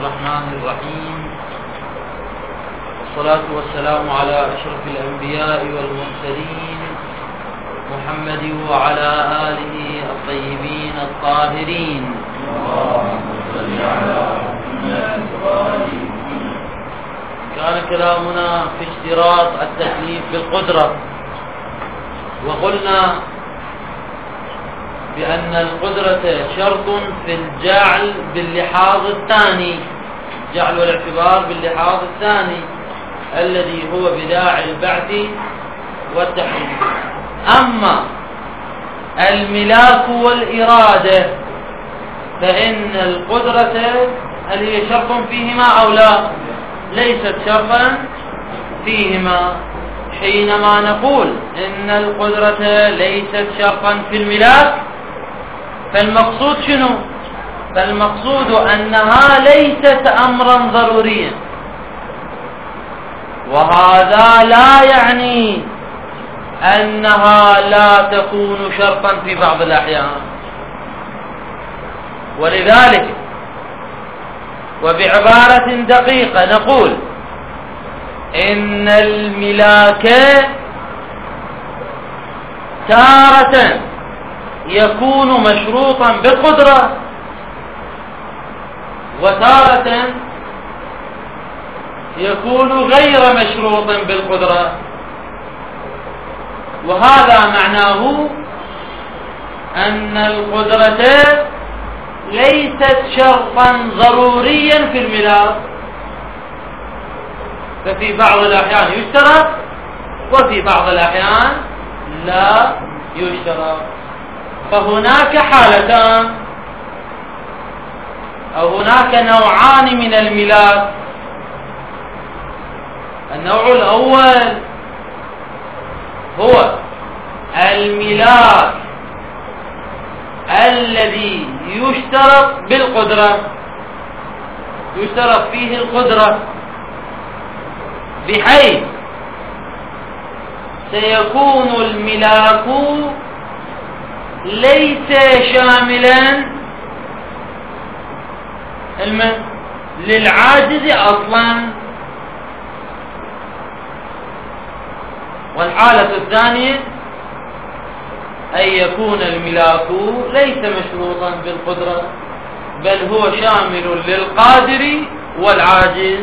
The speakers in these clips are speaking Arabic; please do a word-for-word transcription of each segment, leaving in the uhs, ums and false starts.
الرحمن الرحيم، والصلاة والسلام على أشرف الأنبياء والمرسلين محمد وعلى آله الطيبين الطاهرين. اللهم صل على محمد. كان كلامنا في اشتراط التكليف بالقدرة، وقلنا بأن القدرة شرط في الجعل باللحاظ الثاني، جعل والاعتبار باللحاظ الثاني الذي هو بداعي البعث والتحريم. أما الملاك والإرادة فإن القدرة هل هي شرط فيهما أو لا؟ ليست شرطا فيهما. حينما نقول إن القدرة ليست شرطا في الملاك فالمقصود شنو؟ فالمقصود أنها ليست أمرا ضروريا، وهذا لا يعني أنها لا تكون شرطا في بعض الأحيان. ولذلك وبعبارة دقيقة نقول إن الملاك تارة يكون مشروطا بالقدرة، وتارة يكون غير مشروط بالقدرة، وهذا معناه أن القدرة ليست شرطا ضروريا في الملاك، ففي بعض الأحيان يشترط وفي بعض الأحيان لا يشترط. فهناك حالتان أو هناك نوعان من الملاك. النوع الأول هو الملاك الذي يشترط بالقدرة، يشترط فيه القدرة، بحيث سيكون الملاك ليس شاملا للعاجز أصلا. والحالة الثانية أن يكون الملاك ليس مشروطا بالقدرة بل هو شامل للقادر والعاجز.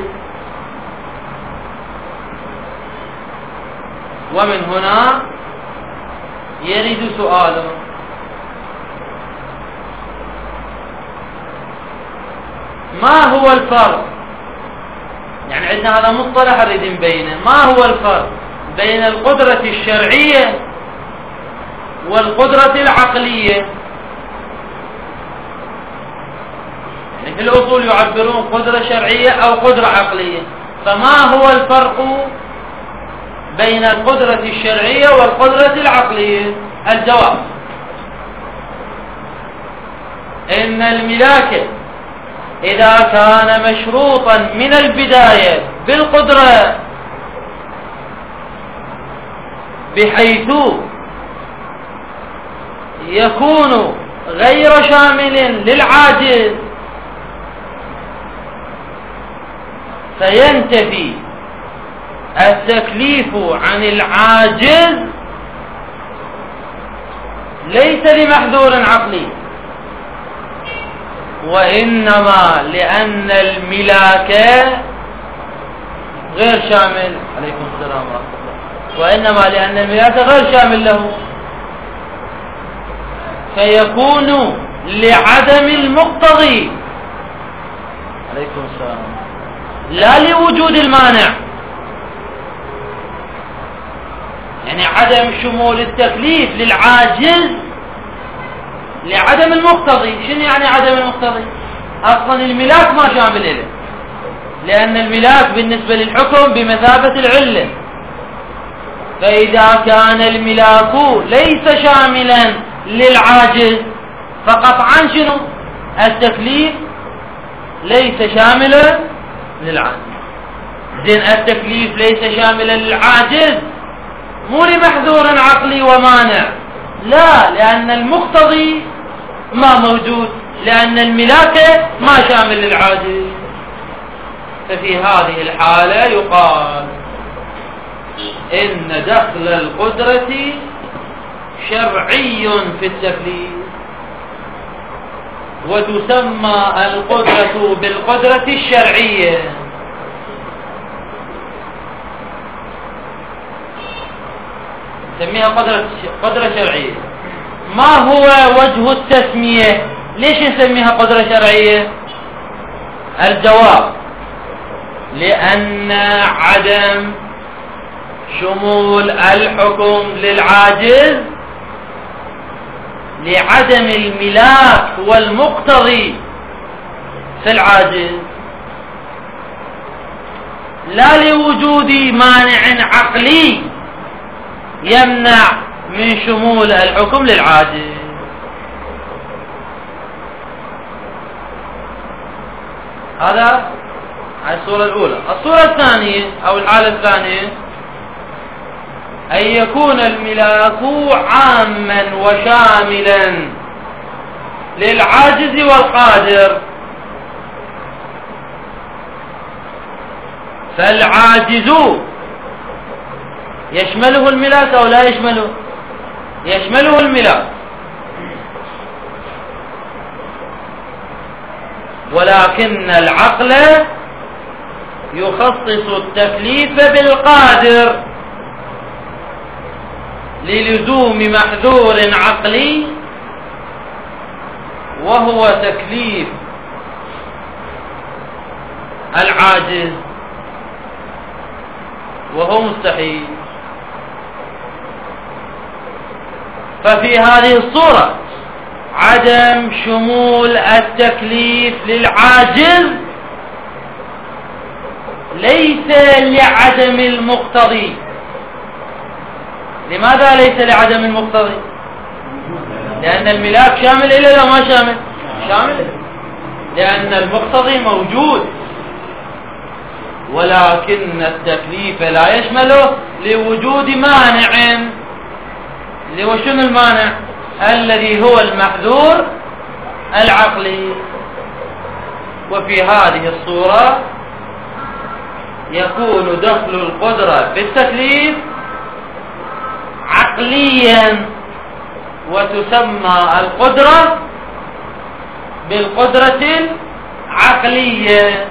ومن هنا يرد سؤال: ما هو الفرق؟ يعني عندنا هذا مصطلح نريد نبينه. ما هو الفرق بين القدرة الشرعية والقدرة العقلية؟ يعني في الأصول يعبرون قدرة شرعية أو قدرة عقلية، فما هو الفرق بين القدرة الشرعية والقدرة العقلية؟ الجواب: إن الملاك إذا كان مشروطا من البداية بالقدرة بحيث يكون غير شامل للعاجز فينتفي التكليف عن العاجز ليس لمحذور عقلي، وإنما لأن الملاك غير شامل. عليكم السلام ورحمة الله. وإنما لأن الملاك غير شامل له، فيكون لعدم المقتضي. عليكم السلام. لا لوجود المانع، يعني عدم شمول التكليف للعاجز لعدم المقتضي. شنو يعني عدم المقتضي؟ أصلا الملاك ما شامل له، لأن الملاك بالنسبة للحكم بمثابة العلة. فإذا كان الملاك ليس شاملا للعاجز فقطعا شنو؟ التكليف ليس شاملا للعاجز. زين التكليف ليس شاملا للعاجز مو لمحذور عقلي ومانع، لا، لأن المقتضي ما موجود، لأن الملاك ما شامل للعاجز. ففي هذه الحالة يقال إن دخل القدرة شرعي في التكليف، وتسمى القدرة بالقدرة الشرعية. نسميها قدرة قدرة شرعية. ما هو وجه التسمية؟ ليش نسميها قدرة شرعية؟ الجواب: لأن عدم شمول الحكم للعاجز لعدم الملاك والمقتضي في العاجز، لا لوجود مانع عقلي يمنع من شمول الحكم للعاجز. هذا الصورة الأولى. الصورة الثانية أو الحالة الثانية أن يكون الملاك عاما وشاملا للعاجز والقادر، فالعاجز يشمله الملاك أو لا يشمله؟ يشمله الملاك، ولكن العقل يخصص التكليف بالقادر للزوم محذور عقلي، وهو تكليف العاجز، وهو مستحيل. ففي هذه الصورة عدم شمول التكليف للعاجز ليس لعدم المقتضي. لماذا ليس لعدم المقتضي؟ لأن الملاك شامل إلا لا ما شامل؟ شامل، لأن المقتضي موجود، ولكن التكليف لا يشمله لوجود مانع. اللي هو شنو المانع؟ الذي هو المحذور العقلي. وفي هذه الصورة يكون دخل القدرة بالتكليف عقليا، وتسمى القدرة بالقدرة العقلية.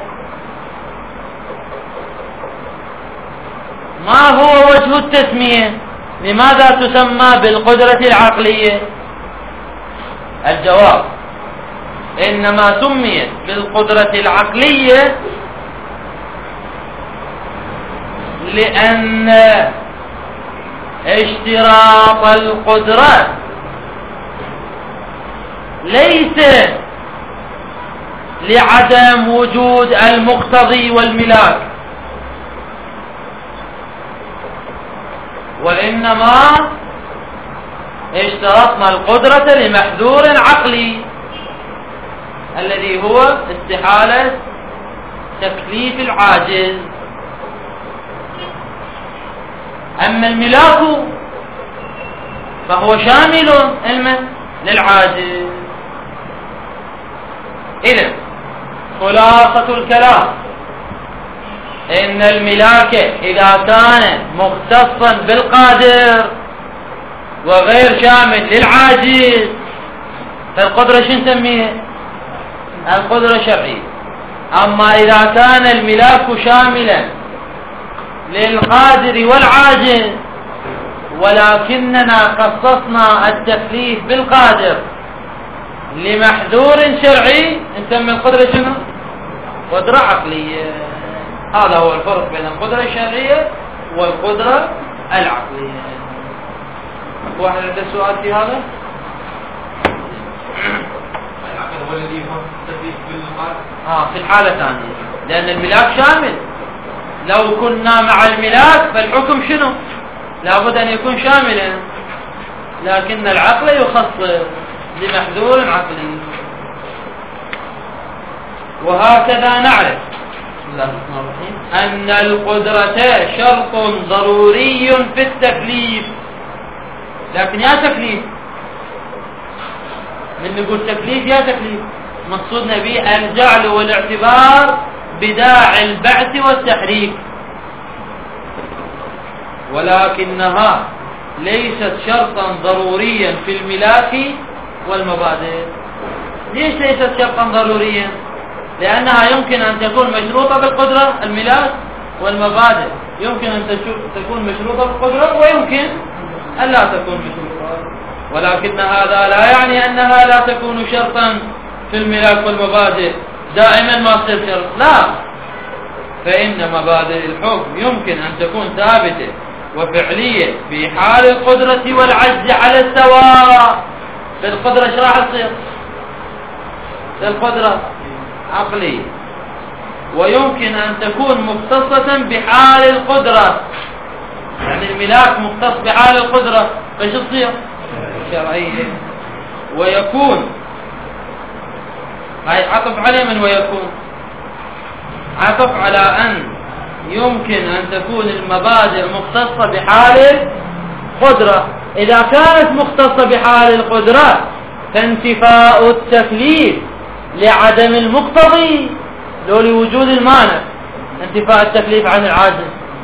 ما هو وجه التسمية؟ لماذا تسمى بالقدرة العقلية؟ الجواب: إنما سميت بالقدرة العقلية لأن اشتراط القدرة ليس لعدم وجود المقتضي والملاك، وإنما اشترطنا القدرة لمحذور عقلي الذي هو استحالة تكليف العاجز. أما الملاك فهو شامل للعاجز. إذن خلاصة الكلام إن الملاك إذا كان مختصا بالقادر وغير شامل للعاجز فالقدرة شو نسميها؟ القدرة شرعية. أما إذا كان الملاك شاملا للقادر والعاجز ولكننا خصصنا التكليف بالقادر لمحذور شرعي نسمي القدرة شنو؟ قدرة عقلية. هذا هو الفرق بين القدرة الشرعية والقدرة العقلية. واحد عنده سؤال في هذا؟ العقل هو الذي يفهم التكليف بالقادر؟ اه في الحالة الثانية، لأن الملاك شامل. لو كنا مع الملاك فالحكم شنو؟ لابد أن يكون شاملا، لكن العقل يخصص لمحذور عقلي. وهكذا نعرف بسم الله الرحمن الرحيم أن القدرة شرط ضروري في التكليف. لكن يا تكليف، من نقول تكليف يا تكليف مقصودنا به الجعل والاعتبار بداعي البعث والتحريك، ولكنها ليست شرطا ضروريا في الملاك والمبادئ. ليش ليست شرطا ضروريا؟ لأنها يمكن أن تكون مشروطة بالقدرة، الملاك والمبادئ يمكن أن تكون مشروطة بالقدرة ويمكن أن لا تكون مشروطة، ولكن هذا لا يعني أنها لا تكون شرطا في الملاك والمبادئ دائما ما تصير شرط، لا، فإن مبادئ الحكم يمكن أن تكون ثابتة وفعلية في حال القدرة والعجز على السواء. في القدرة ايش راح تصير؟ في القدرة عقلية، ويمكن أن تكون مختصة بحال القدرة، يعني الملاك مختص بحال القدرة، فايش تصير؟ شرعية. ويكون هاي عطف عليه من ويكون عطف على أن يمكن أن تكون المبادئ مختصة بحال القدرة. إذا كانت مختصة بحال القدرة فانتفاء التكليف لعدم المقتضي لو لوجود المانع، انتفاء التكليف عن العاجز.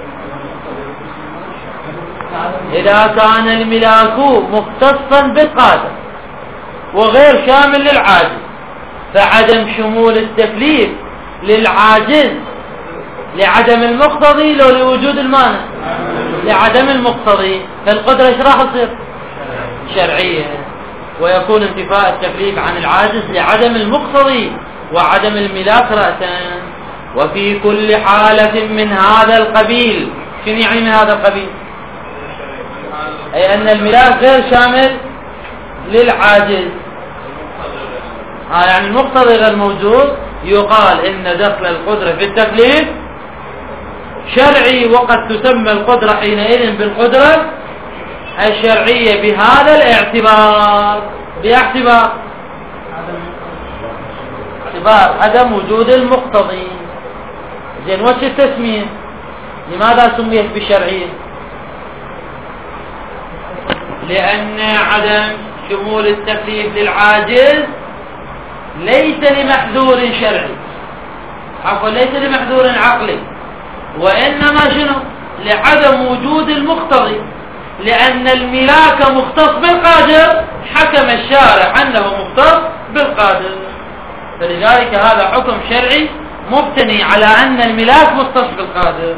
إذا كان الملاك مختصا بالقادر وغير شامل للعاجز فعدم شمول التكليف للعاجز لعدم المقتضي لو لوجود المانع لعدم المقتضي، فالقدرة ايش راح تصير؟ شرعية. ويكون انتفاء التكليف عن العاجز لعدم المقتضي وعدم الملاك رأسا. وفي كل حالة من هذا القبيل، شنو يعني من هذا القبيل؟ أي أن الملاك غير شامل للعاجز، آه يعني المقتضي غير موجود، يقال إن دخل القدرة في التكليف شرعي، وقد تسمى القدرة حينئذ بالقدرة الشرعية بهذا الاعتبار، باعتبار اعتبار عدم وجود المقتضي. زين، وش التسمية؟ لماذا سميت بالشرعية؟ لأن عدم شمول التكليف للعاجز ليس لمحذور شرعي، عفوا ليس لمحذور عقلي، وإنما شنو؟ لعدم وجود المقتضي، لأن الملاك مختص بالقادر، حكم الشارع أنه مختص بالقادر، فلذلك هذا حكم شرعي مبتني على أن الملاك مختص بالقادر.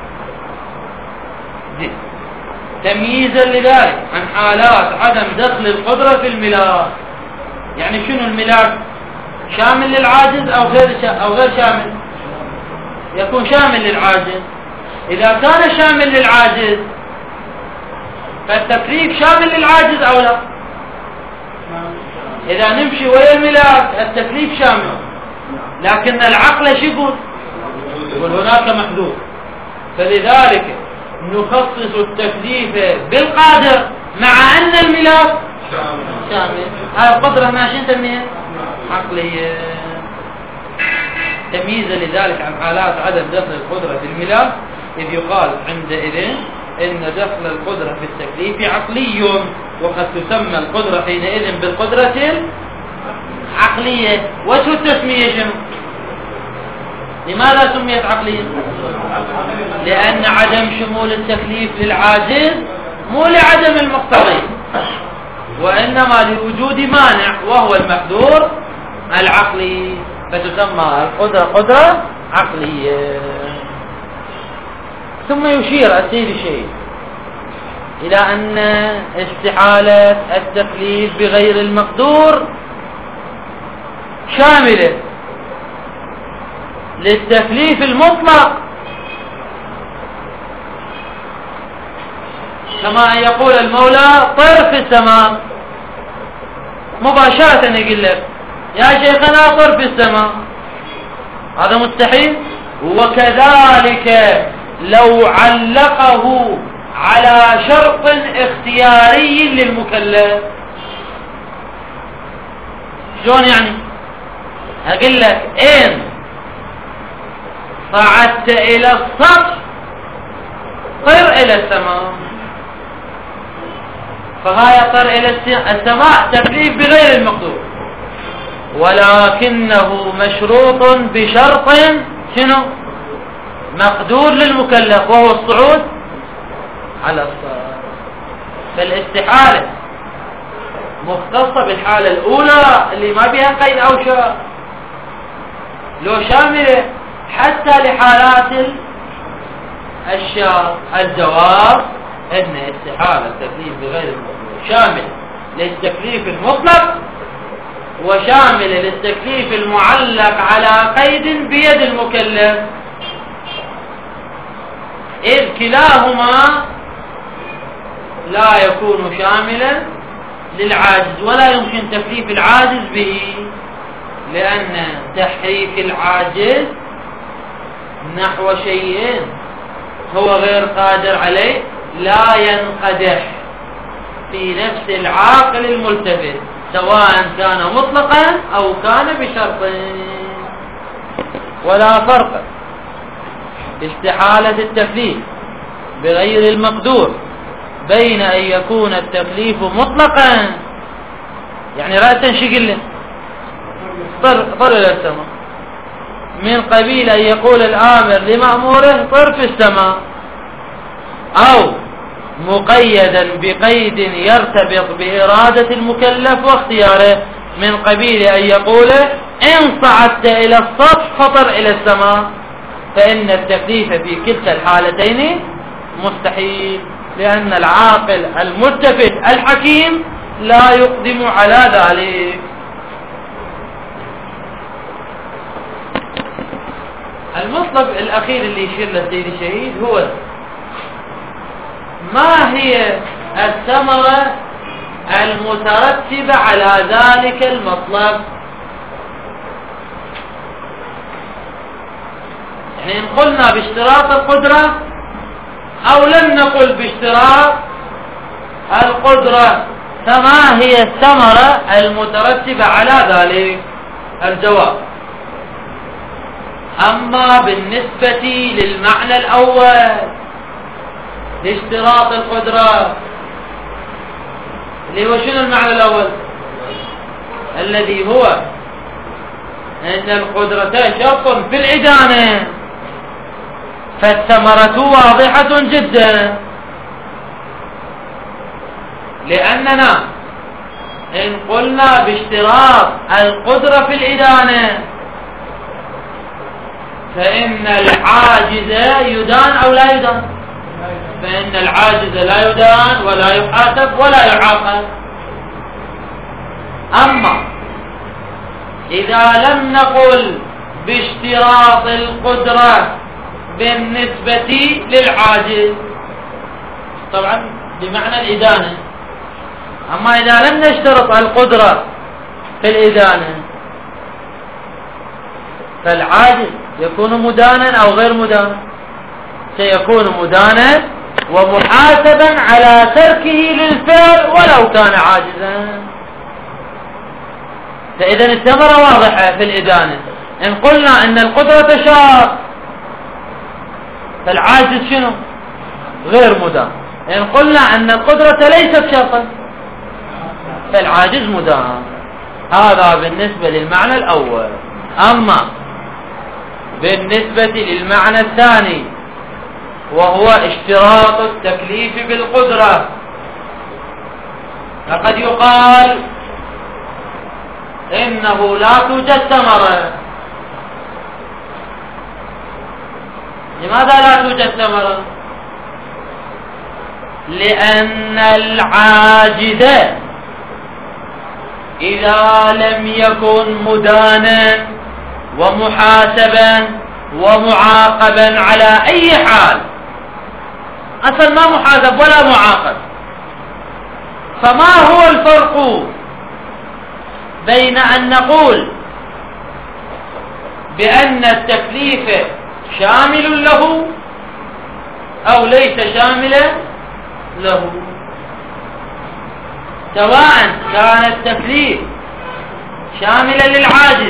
دي. تمييزا لذلك عن حالات عدم دخل القدرة في الملاك. يعني شنو الملاك؟ شامل للعاجز أو غير أو غير شامل؟ يكون شامل للعاجز. إذا كان شامل للعاجز فالتكليف شامل للعاجز أو لا؟ إذا نمشي ويا الملاك التكليف شامل، لكن العقل شو يقول؟ يقول هناك محذور، فلذلك نخصص التكليف بالقادر مع أن الملاك شامل. هاي القدرة ماشي نسميها عقلية. تمييزا لذلك عن حالات عدم دخل القدرة في الملاك، إذ يقال عندئذ إن دخل القدرة في التكليف عقلي، وقد تسمى القدرة حينئذ بالقدرة العقلية. وشو التسمية شنو؟ لماذا سميت عقلية؟ لأن عدم شمول التكليف للعاجز مو لعدم المقتضي، وإنما لوجود مانع وهو المحذور العقلي، فتسمى القدرة قدرة عقلية. ثم يشير السيد الشيخ إلى أن استحالة التكليف بغير المقدور شاملة للتكليف المطلق، كما أن يقول المولى طير في السماء مباشرة، يقول لك يا شيخنا طير في السماء، هذا مستحيل. وكذلك لو علقه على شرط اختياري للمكلف، شلون يعني؟ أقول لك إن صعدت إلى السطح طير إلى السماء، فهاي طير إلى السماء تكليف بغير المقدور، ولكنه مشروط بشرط شنو؟ مقدور للمكلف، وهو الصعود على الصراط. فالاستحالة مختصة بالحالة الأولى اللي ما بها قيد أو شرط، لو شاملة حتى لحالات الشرط. الجواب أن استحالة التكليف بغير المطلوب شامل للتكليف المطلق وشامل للتكليف المعلق على قيد بيد المكلف، إذ كلاهما لا يكون شاملا للعاجز، ولا يمكن تكليف العاجز به، لأن تحريك العاجز نحو شيء هو غير قادر عليه لا ينقدح في نفس العاقل الملتفت، سواء كان مطلقا أو كان بشرط، ولا فرق باستحالة التكليف بغير المقدور بين أن يكون التكليف مطلقا، يعني رأسا شقل طر, طر إلى السماء، من قبيل أن يقول الآمر لمأموره طر في السماء، أو مقيدا بقيد يرتبط بإرادة المكلف واختياره، من قبيل أن يقول إن صعدت إلى السطح فطر إلى السماء، فإن التكليف في كلتا الحالتين مستحيل، لأن العاقل الملتفت الحكيم لا يقدم على ذلك. المطلب الأخير اللي يشير له سيد الشهيد هو ما هي الثمرة المترتبة على ذلك المطلب. يعني إن قلنا باشتراط القدرة أو لم نقل باشتراط القدرة، فما هي الثمرة المترتبة على ذلك؟ الجواب: أما بالنسبة للمعنى الأول لاشتراط القدرة، اللي هو شنو المعنى الأول؟ الذي هو أن القدرة شرط في الإدانة، فالثمرة واضحة جدا، لأننا إن قلنا باشتراط القدرة في الإدانة فإن العاجز يدان أو لا يدان؟ فإن العاجز لا يدان ولا يحاسب ولا يعاقب. أما إذا لم نقل باشتراط القدرة بالنسبة للعاجز، طبعا بمعنى الإدانة، أما إذا لم نشترط القدرة في الإدانة فالعاجز يكون مدانا أو غير مدان؟ سيكون مدانا ومحاسبا على تركه للفعل ولو كان عاجزا. فإذا الثمرة واضحة في الإدانة. إن قلنا أن القدرة شرط فالعاجز شنو؟ غير مدان. إن قلنا أن القدرة ليست شرطا فالعاجز مدان. هذا بالنسبة للمعنى الأول. أما بالنسبة للمعنى الثاني وهو اشتراط التكليف بالقدرة، فقد يقال إنه لا توجد ثمرة. لماذا لا توجد ثمرة؟ لأن العاجز إذا لم يكن مدانا ومحاسبا ومعاقبا على أي حال، أصلا ما محاسب ولا معاقب، فما هو الفرق بين أن نقول بأن التكليف شامل له أو ليس شاملا له؟ سواء كان التكليف شاملا للعاجز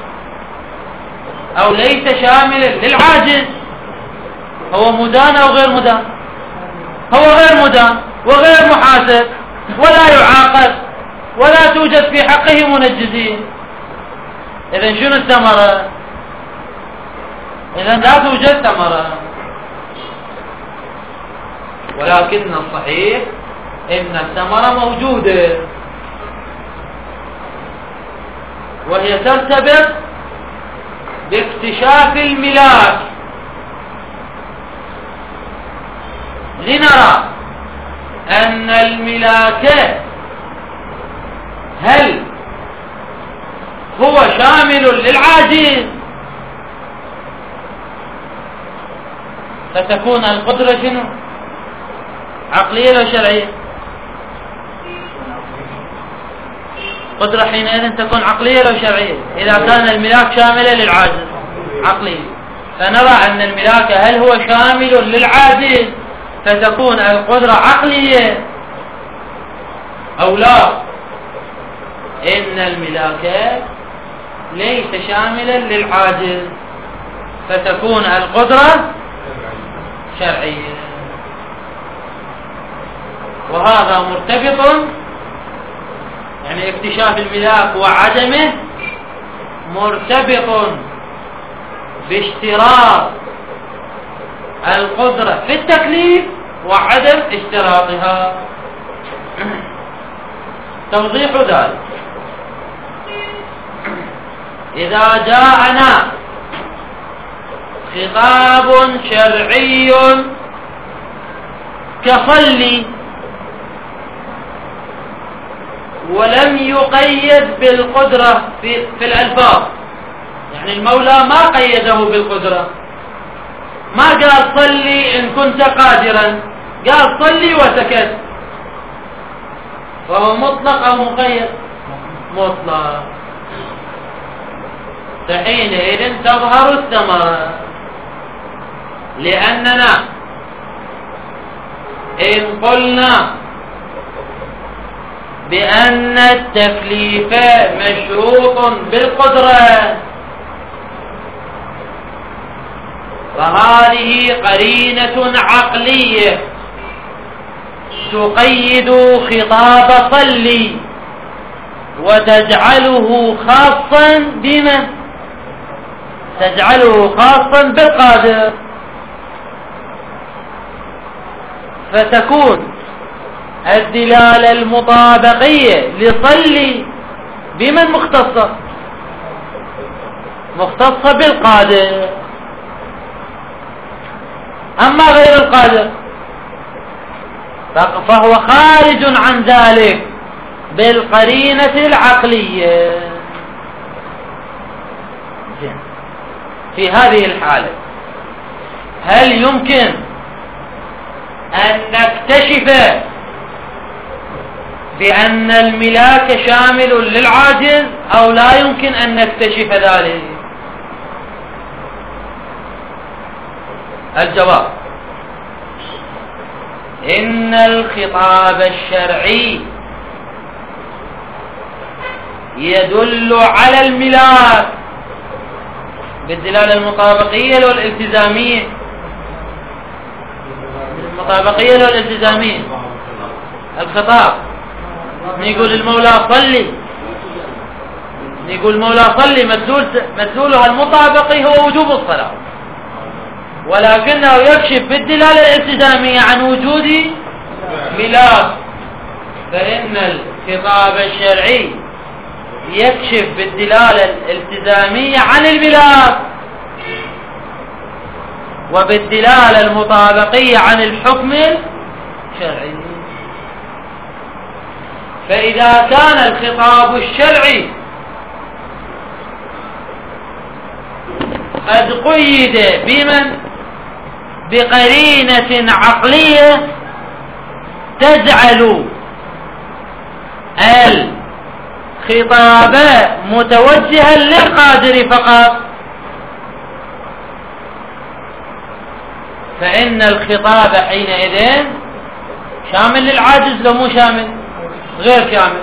أو ليس شاملا للعاجز، هو مدان أو غير مدان؟ هو غير مدان وغير محاسب ولا يعاقب ولا توجد في حقه منجزين. إذن شنو الثمرة؟ إذا لا توجد ثمرة. ولكن الصحيح إن الثمرة موجودة، وهي ترتبط باكتشاف الملاك، لنرى أن الملاك هل هو شامل للعاجز، فتكون القدرة شنو؟ عقلية أو شرعية؟ قدرة حينئذ تكون عقلية أو شرعية؟ إذا كان الملاك شاملا للعاجز عقلية، فنرى أن الملاك هل هو شامل للعاجز فتكون القدرة عقلية أو لا؟ إن الملاك ليس شاملا للعاجز فتكون القدرة شرعية. وهذا مرتبط، يعني اكتشاف الملاك وعدمه مرتبط باشتراط القدرة في التكليف وعدم اشتراطها. توضيح ذلك: إذا جاءنا خطاب شرعي كصلي ولم يقيد بالقدرة في, في الألفاظ، يعني المولى ما قيده بالقدرة، ما قال صلي إن كنت قادرا، قال صلي وسكت، فهو مطلق أو مقيد؟ مطلق. فحينئذ تظهر الثمرة، لأننا إن قلنا بأن التكليف مشروط بالقدرة فهذه قرينة عقلية تقيد خطاب صلي وتجعله خاصا بمن؟ تجعله خاصا بالقادر، فتكون الدلالة المطابقية لصلي بمن مختصة؟ مختصة بالقادر. أما غير القادر فهو خارج عن ذلك بالقرينة العقلية. في هذه الحالة هل يمكن أن نكتشف بأن الملاك شامل للعاجز أو لا يمكن أن نكتشف ذلك؟ الجواب: إن الخطاب الشرعي يدل على الملاك بالدلالة المطابقية والالتزامية. المطابقية والالتزامية. الخطاب نقول المولى صلي، نقول المولى صلي، مدلول مدلولها المطابقي هو وجوب الصلاة، ولكنه يكشف بالدلالة الالتزامية عن وجود ملاك. فإن الخطاب الشرعي يكشف بالدلالة الالتزامية عن الملاك وبالدلالة المطابقية عن الحكم الشرعي. فإذا كان الخطاب الشرعي قد قيد بمن؟ بقرينة عقلية تجعل الخطاب متوجها للقادر فقط، فإن الخطاب حينئذ شامل للعاجز لو مو شامل؟ غير شامل.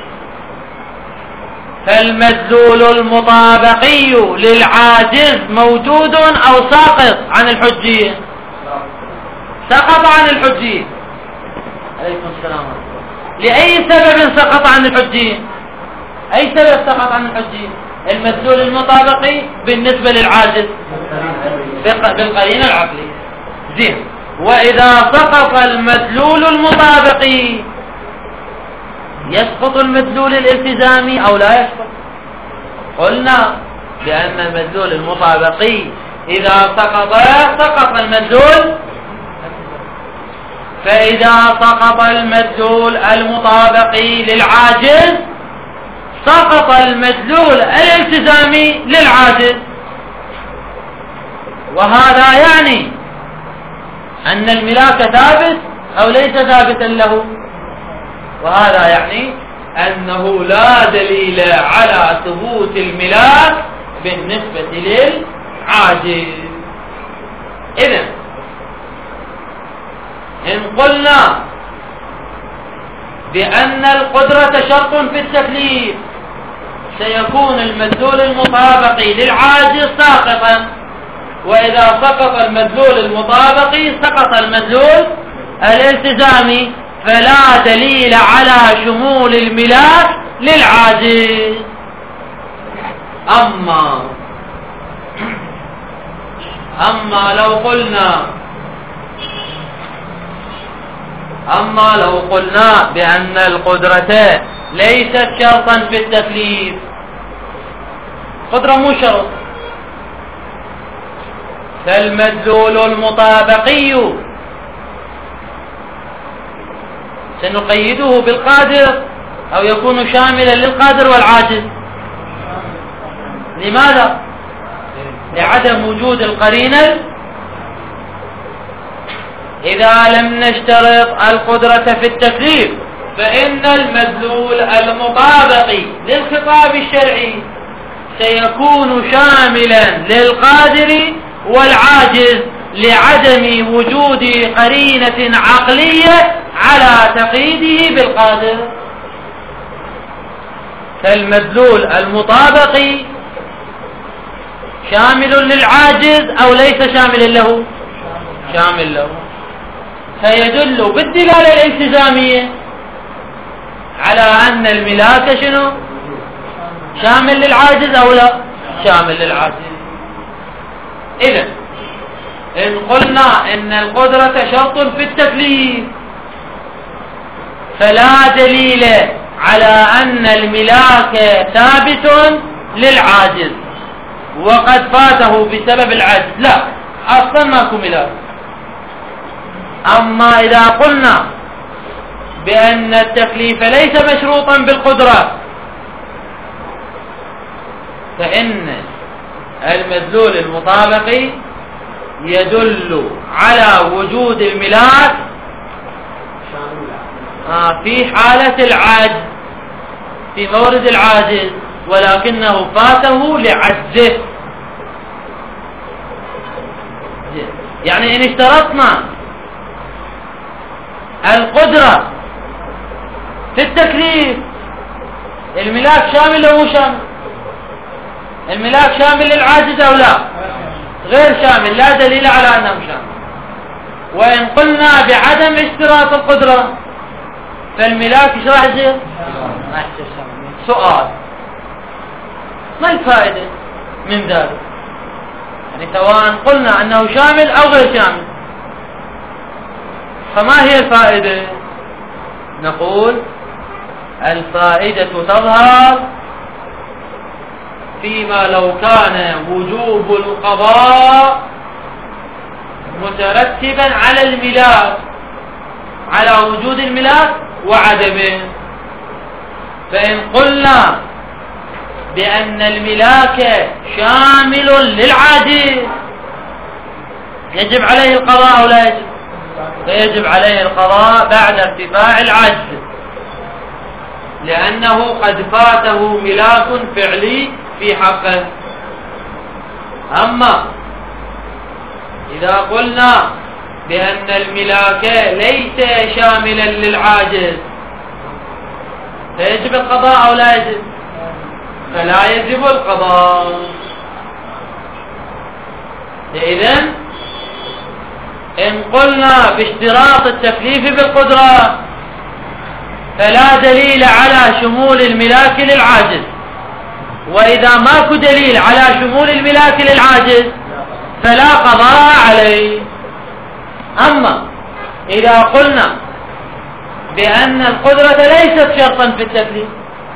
فالمدلول المطابقي للعاجز موجود أو ساقط عن الحجية؟ سقط عن الحجية. عليكم السلام. لأي سبب سقط عن الحجية؟ أي سبب سقط عن الحجية؟ المدلول المطابقي بالنسبة للعاجز بالقرينة العقلية. زين، وإذا سقط المدلول المطابقي يسقط المدلول الالتزامي أو لا يسقط؟ قلنا بأن المدلول المطابقي إذا سقط سقط المدلول، فإذا سقط المدلول المطابقي للعاجز سقط المدلول الالتزامي للعاجز. وهذا يعني أن الملاك ثابت أو ليس ثابتا له، وهذا يعني أنه لا دليل على ثبوت الملاك بالنسبة للعاجز. إذن إن قلنا بأن القدرة شرط في التكليف سيكون المدلول المطابقي للعاجز ساقطا، وإذا سقط المدلول المطابقي سقط المدلول الالتزامي، فلا دليل على شمول الملاك للعاجز. أما أما لو قلنا أما لو قلنا بأن القدرة ليست شرطا في التكليف، قدرة مو شرط، فالمدلول المطابقي سنقيده بالقادر أو يكون شاملا للقادر والعاجز. لماذا؟ لعدم وجود القرينة. إذا لم نشترط القدرة في التكليف فإن المدلول المطابقي للخطاب الشرعي سيكون شاملا للقادر والعاجز لعدم وجود قرينة عقلية على تقييده بالقادر. فالمدلول المطابقي شامل للعاجز أو ليس شاملا له؟ شامل له، فيدل بالدلالة الالتزامية على أن الملاك شنو؟ شامل للعاجز أو لا؟ شامل للعاجز. إذن إن قلنا إن القدرة شرط في التكليف فلا دليل على أن الملاك ثابت للعاجز وقد فاته بسبب العجز، لا، أصلا ماكو ملاك. أما إذا قلنا بأن التكليف ليس مشروطا بالقدرة فإن المدلول المطابقي يدل على وجود الملاك في حالة العجز، في مورد العاجز، ولكنه فاته لعجزه. يعني إن اشترطنا القدرة في التكليف الملاك شامل أو مو شامل؟ الملاك شامل للعاجز أو لا؟ غير شامل، لا دليل على أنه شامل. وإن قلنا بعدم اشتراط القدرة فالملاك ايش راح يصير؟ ما يصير شامل. سؤال: ما الفائدة من ذلك؟ يعني سواء قلنا أنه شامل أو غير شامل، فما هي الفائدة؟ نقول الفائدة تظهر فيما لو كان وجوب القضاء مترتبا على الملاك، على وجود الملاك وعدمه. فإن قلنا بأن الملاك شامل للعاجز يجب عليه القضاء أو لا يجب؟ فيجب عليه القضاء بعد ارتفاع العجز، لأنه قد فاته ملاك فعلي في حقه. أما إذا قلنا بأن الملاك ليس شاملا للعاجز فيجب القضاء أو لا يجب؟ فلا يجب القضاء. إذن إن قلنا باشتراط التكليف بالقدرة فلا دليل على شمول الملاك للعاجز، وإذا ماكو دليل على شمول الملاك للعاجز فلا قضاء عليه. أما إذا قلنا بأن القدرة ليست شرطا في التكليف،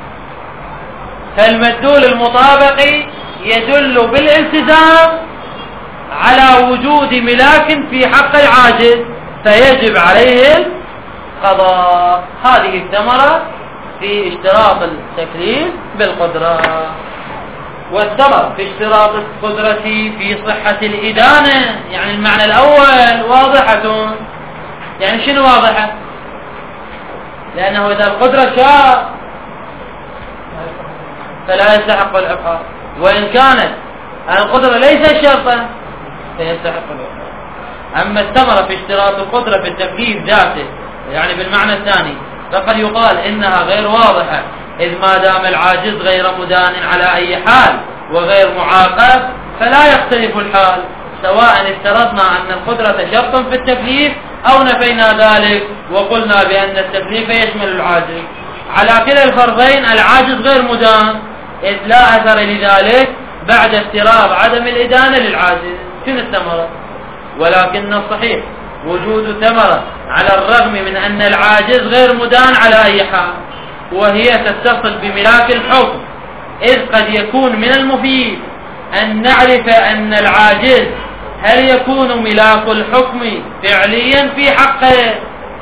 فالمدلول المطابقي يدل بالالتزام على وجود ملاك في حق العاجز فيجب عليه القضاء. هذه الثمرة في اشتراط التكليف بالقدرة. والثمرة في اشتراط القدرة في صحة الإدانة، يعني المعنى الأول واضحة. يعني شنو واضحة؟ لأنه إذا القدرة شاء فلا يستحق العقاب، وإن كانت القدرة ليست شرطا فيستحق العقاب. أما الثمرة في اشتراط القدرة في التكليف ذاته، يعني بالمعنى الثاني، فقد يقال إنها غير واضحة، إذ ما دام العاجز غير مدان على أي حال وغير معاقب فلا يختلف الحال، سواء افترضنا أن القدرة شرط في التكليف أو نفينا ذلك وقلنا بأن التكليف يشمل العاجز. على كلا الفرضين العاجز غير مدان، إذ لا أثر لذلك بعد افتراض عدم الإدانة للعاجز. شنو الثمرة؟ ولكن الصحيح وجود ثمرة على الرغم من أن العاجز غير مدان على أي حال، وهي تتصل بملاك الحكم، إذ قد يكون من المفيد أن نعرف أن العاجز هل يكون ملاك الحكم فعليا في حقه.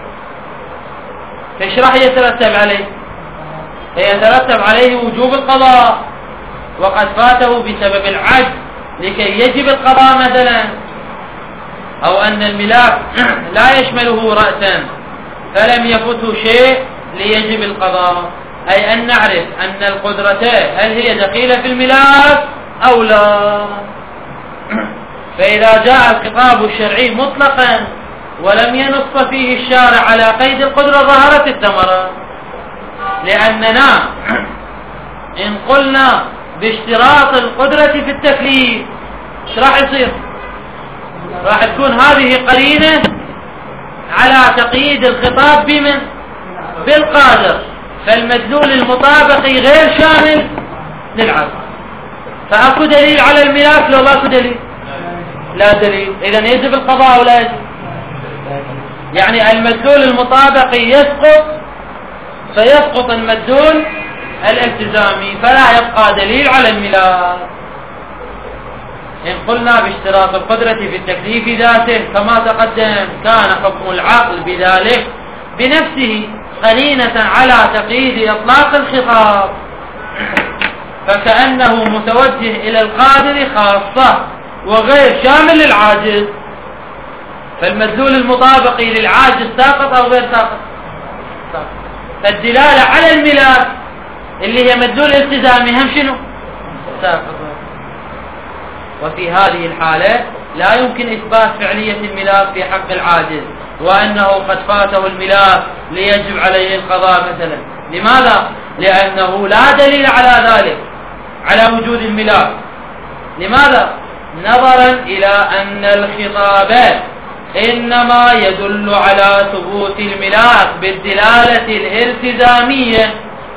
فايش راح يترتب عليه؟ يترتب عليه وجوب القضاء، وقد فاته بسبب العجز لكي يجب القضاء مثلا، أو أن الملاك لا يشمله رأسا فلم يفته شيء ليجب القضاء، أي أن نعرف أن القدرة هل هي دخيلة في الملاك أو لا. فإذا جاء الخطاب الشرعي مطلقا ولم ينص فيه الشارع على قيد القدرة ظهرت الثمرة. لأننا إن قلنا باشتراط القدرة في التكليف ايش راح يصير؟ راح تكون هذه قرينة على تقييد الخطاب بمن؟ بالقادر، فالمدلول المطابقي غير شامل للعبد. فأكو دليل على الملاك لو ماكو دليل؟ لا دليل، إذن يجب القضاء ولا يجب؟ يعني المدلول المطابقي يسقط، فيسقط المدلول الالتزامي، فلا يبقى دليل على الملاك. إن قلنا باشتراط القدرة في التكليف ذاته كما تقدم كان حكم العقل بذلك بنفسه قرينة على تقييد إطلاق الخطاب، فكأنه متوجه إلى القادر خاصة وغير شامل للعاجز. فالمدلول المطابقي للعاجز ساقط أو غير ساقط؟ فالدلالة على الملاك اللي هي مدلول التزامي هم شنو؟ ساقط. وفي هذه الحالة لا يمكن إثبات فعلية الملاك في حق العاجز وأنه قد فاته الملاك ليجب عليه القضاء مثلا. لماذا؟ لأنه لا دليل على ذلك، على وجود الملاك. لماذا؟ نظرا إلى أن الخطاب إنما يدل على ثبوت الملاك بالدلالة الالتزامية،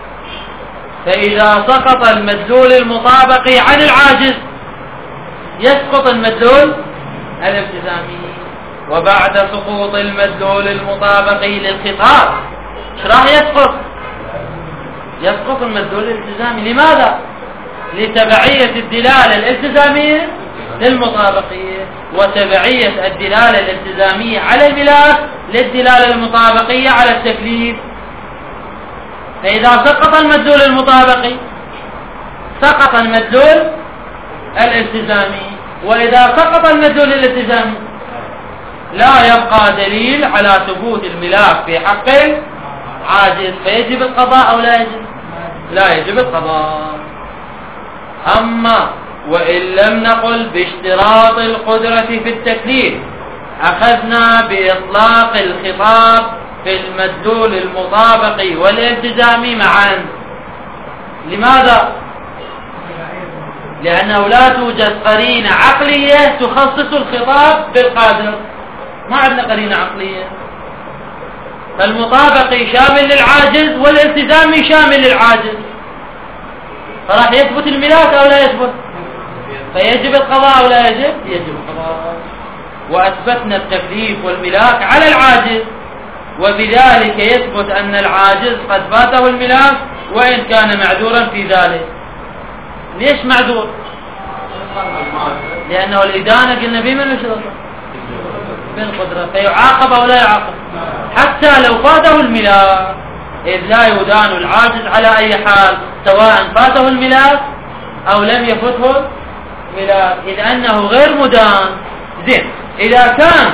فإذا سقط المدلول المطابقي عن العاجز يسقط المدلول الالتزامي. وبعد سقوط المدلول المطابقي للخطاب ايش راح يسقط؟ يسقط المدلول الالتزامي. لماذا؟ لتبعية الدلالة الالتزامية للمطابقية، وتبعية الدلالة الالتزامية على الملاك للدلالة المطابقية على التكليف. فإذا سقط المدلول المطابقي سقط المدلول الالتزامي، وإذا سقط المدلول الالتزامي لا يبقى دليل على ثبوت الملاك في حق العاجز، فيجب القضاء أو لا يجب؟ لا يجب القضاء. أما وإن لم نقل باشتراط القدرة في التكليف أخذنا بإطلاق الخطاب في المدلول المطابقي والالتزامي معا. لماذا؟ لأنه لا توجد قرينة عقلية تخصص الخطاب بالقادر، ما عندنا قرينة عقلية. فالمطابقي شامل للعاجز والالتزامي شامل للعاجز، فراح يثبت الملاك أو لا يثبت؟ فيجب القضاء أو لا يجب؟ يجب القضاء. وأثبتنا التكليف والملاك على العاجز، وبذلك يثبت أن العاجز قد فاته الملاك وإن كان معذورا في ذلك. ليش معذور؟ لأنه الإدانة قلنا بمن الشرطة بالقدرة، فيعاقب أو لا يعاقب حتى لو فاته الملاك، إذ لا يدان العاجز على أي حال سواء فاته الملاك أو لم يفته الملاك، إذ أنه غير مدان. زين، إذا كان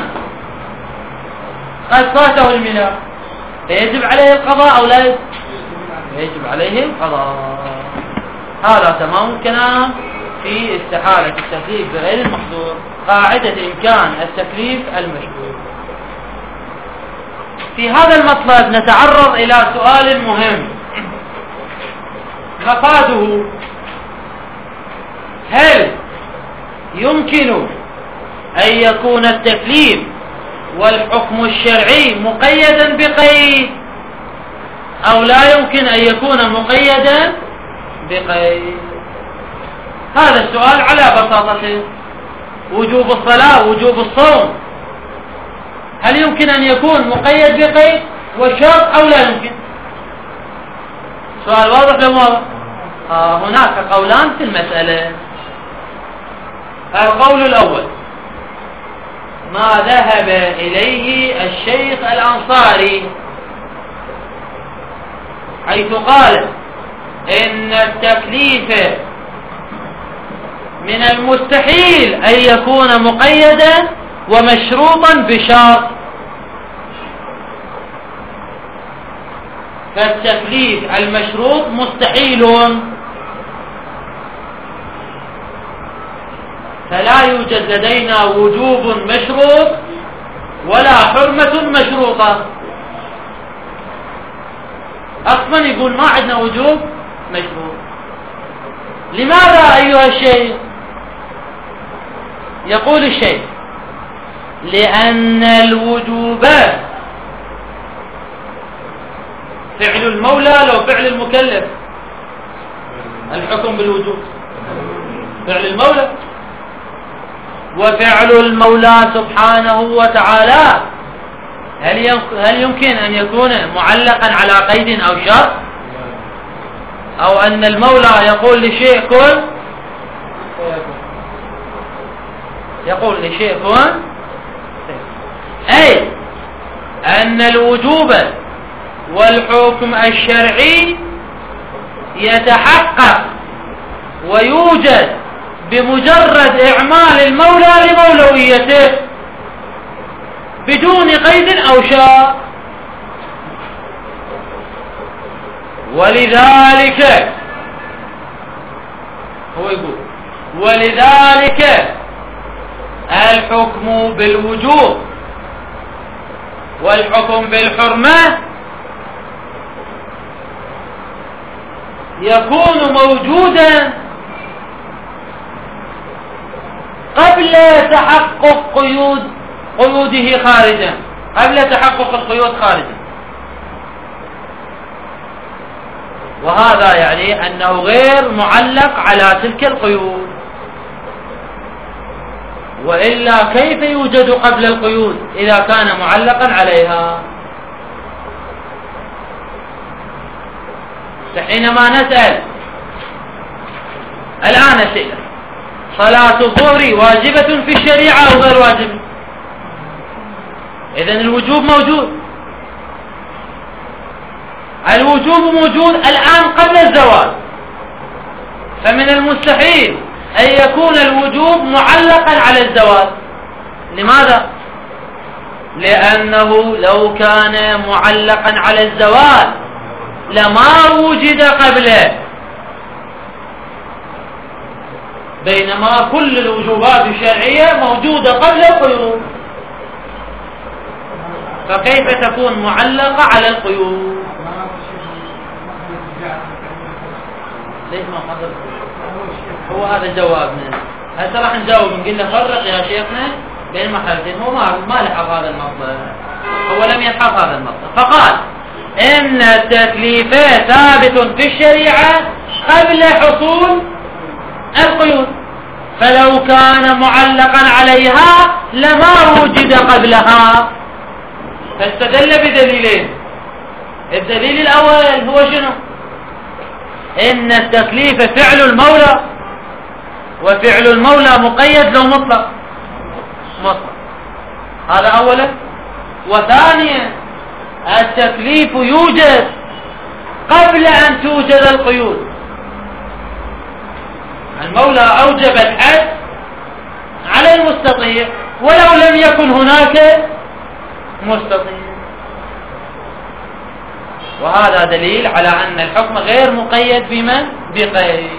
قد فاته الملاك فيجب عليه القضاء أو لا يجب؟ يجب عليه القضاء. هذا تمام الكلام في استحالة التكليف بغير المحظور، قاعدة إمكان التكليف المشروط. في هذا المطلب نتعرض إلى سؤال مهم مفاده: هل يمكن أن يكون التكليف والحكم الشرعي مقيدا بقيد أو لا يمكن أن يكون مقيدا بقيد؟ هذا السؤال على بساطته. وجوب الصلاة وجوب الصوم هل يمكن أن يكون مقيد بقيد وشرط أو لا يمكن؟ سؤال واضح لو واضح؟ آه هناك قولان في المسألة. القول الأول ما ذهب إليه الشيخ الأنصاري، حيث قال إن التكليف من المستحيل أن يكون مقيدا ومشروطا بشرط، فالتكليف المشروط مستحيل، فلا يوجد لدينا وجوب مشروط ولا حرمة مشروطة. أصلا يقول ما عندنا وجوب مشروط. لماذا أيها الشيخ؟ يقول الشيخ لأن الوجوب فعل المولى لو فعل المكلف، الحكم بالوجوب فعل المولى، وفعل المولى سبحانه وتعالى هل يمكن أن يكون معلقا على قيد أو شرط، أو أن المولى يقول لشيء كن يقول لشيء كن، أي أن الوجوب والحكم الشرعي يتحقق ويوجد بمجرد إعمال المولى لمولويته بدون قيد أو شرط. ولذلك هو يقول ولذلك الحكم بالوجوب والحكم بالحرمة يكون موجودا قبل تحقق قيود قيوده خارجا، قبل تحقق القيود خارجا. وهذا يعني أنه غير معلق على تلك القيود، وإلا كيف يوجد قبل القيود إذا كان معلقا عليها؟ فحينما نسأل الآن أسئلة: صلاة الظهر واجبة في الشريعة أو غير واجبة؟ إذن الوجوب موجود، الوجوب موجود الآن قبل الزواج، فمن المستحيل أن يكون الوجوب معلقا على الزواج. لماذا؟ لأنه لو كان معلقا على الزواج لما وجد قبله، بينما كل الوجوبات الشرعية موجودة قبل القيود، فكيف تكون معلقة على القيود؟ ليش ما حضر؟ هو هذا جوابنا. هسه راح نجاوب نقول له فرق يا شيخنا بين محلتين. هو ما ما لحق هذا المطلب، هو لم يلحق هذا المطلب، فقال إن التكليف ثابت في الشريعة قبل حصول القيود. فلو كان معلقا عليها لما وجد قبلها. فاستدل بدليلين. الدليل الأول هو شنو؟ إن التكليف فعل المولى، وفعل المولى مقيد لو مطلق مطلق. هذا أولا. وثانيا التكليف يوجد قبل أن توجد القيود. المولى أوجب الحد على المستطيع ولو لم يكن هناك مستطيع. وهذا دليل على أن الحكم غير مقيد بمن؟ بقيد.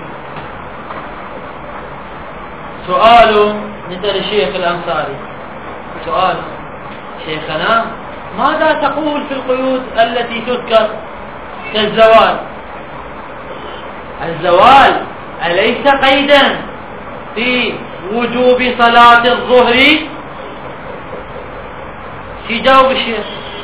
سؤال مثل الشيخ الأنصاري، سؤال: شيخنا ماذا تقول في القيود التي تذكر كالزوال؟ الزوال أليس قيدا في وجوب صلاة الظهر؟ شي جاوب الشيخ؟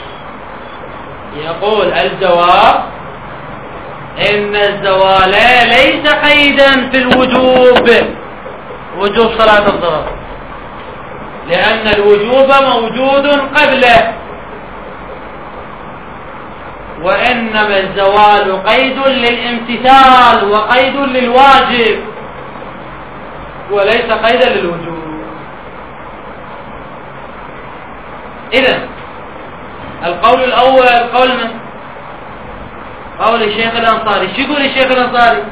يقول الجواب إن الزوال ليس قيدا في الوجوب، وجوب صلاة الظهر، لأن الوجوب موجود قبله، وإنما الزوال قيد للامتثال وقيد للواجب وليس قيدا للوجوب. إذن القول الأول قول من؟ قول الشيخ الأنصاري. شو يقول الشيخ الأنصاري؟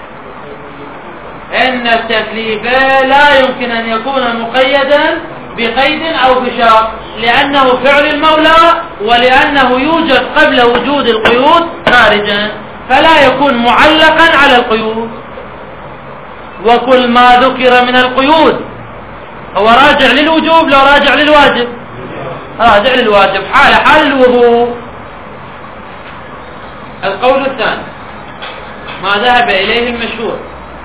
إن التكليف لا يمكن أن يكون مقيدا بقيد أو بشرط، لأنه فعل المولى ولأنه يوجد قبل وجود القيود خارجا، فلا يكون معلقا على القيود. وكل ما ذكر من القيود هو راجع للوجوب لو راجع للواجب؟ راجع للواجب حال حال الوضوء. القول الثاني ما ذهب إليه المشهور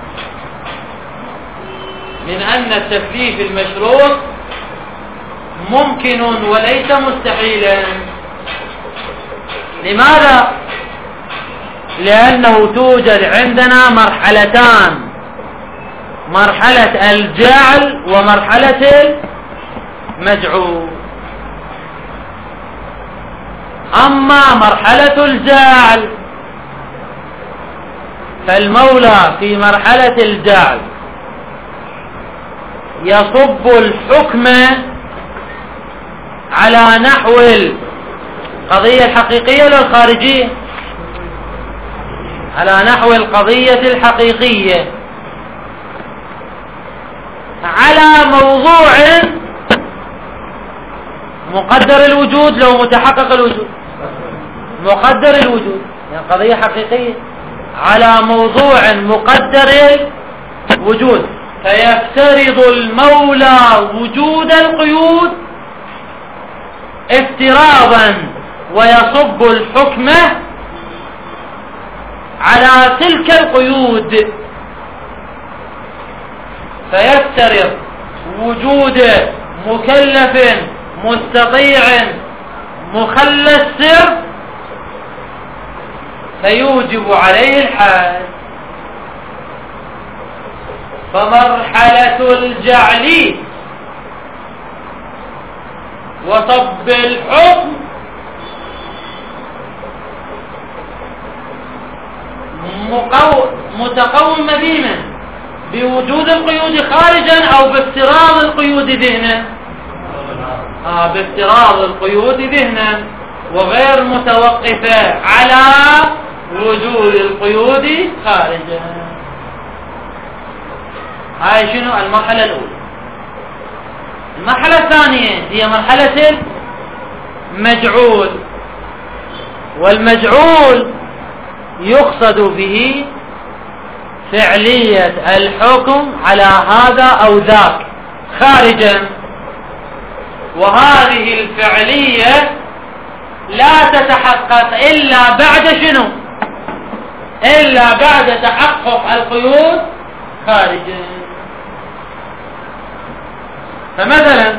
من أن التكليف المشروط ممكن وليس مستحيلا. لماذا؟ لأنه توجد عندنا مرحلتان، مرحلة الجعل ومرحلة المجعول. أما مرحلة الجعل فالمولى في مرحلة الجعل يصب الحكم على نحو القضية الحقيقية ولا الخارجية؟ على نحو القضية الحقيقية، على موضوع مقدر الوجود لو متحقق الوجود، مقدر الوجود يعني قضية حقيقية على موضوع مقدر الوجود، فيفترض المولى وجود القيود افتراضا ويصب الحكم على تلك القيود، فيفترض وجود مكلف مستطيع مخلى السر فيوجب عليه الحد. فمرحلة الجعل وصب الحكم متقوم بما بوجود القيود خارجا أو بافتراض القيود ذهنا، آه بافتراض القيود ذهنا، وغير متوقفة على وجود القيود خارجا. هاي شنو المرحلة الأولى. المرحلة الثانية هي مرحلة المجعول، والمجعول يقصد به فعلية الحكم على هذا أو ذاك خارجا، وهذه الفعلية لا تتحقق إلا بعد شنو؟ إلا بعد تحقق القيود خارجا. فمثلا